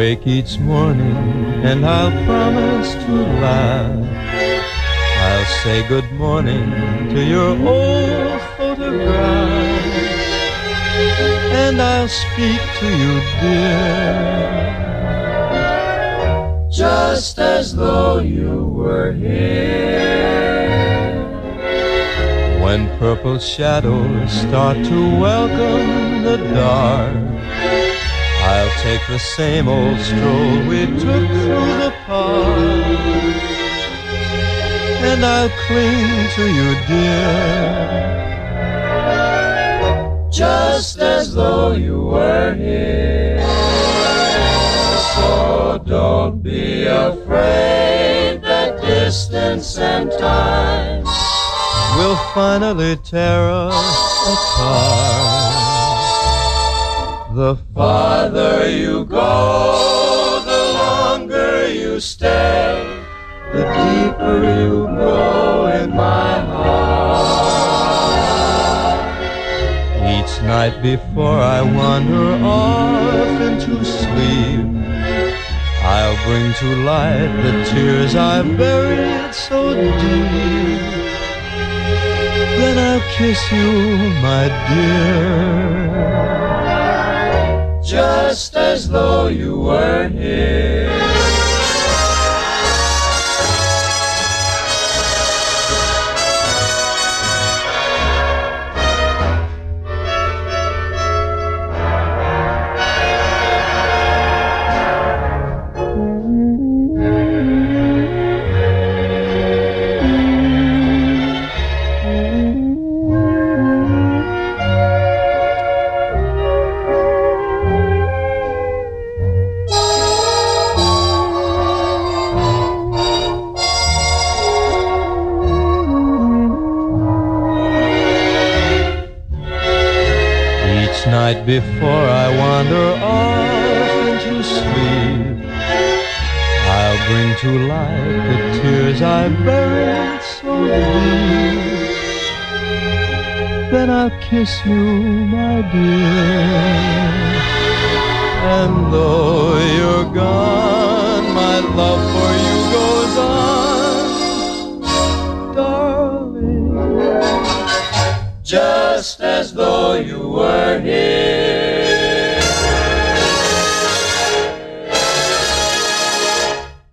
wake each morning and I'll promise to laugh. I'll say good morning to your old photograph, and I'll speak to you, dear, just as though you were here. When purple shadows start to welcome the dark, I'll take the same old stroll we took through the park, and I'll cling to you, dear, just as though you were here. So don't be afraid that distance and time will finally tear us apart. The farther you go, the longer you stay, the deeper you grow in my heart. Each night before I wander off into sleep, I'll bring to light the tears I buried so deep. Then I'll kiss you, my dear, just as though you were here. Night before I wander off into sleep, I'll bring to light the tears I buried so deep. Then I'll kiss you, my dear, and though you're gone, my love for you goes on, darling, just as though you were here.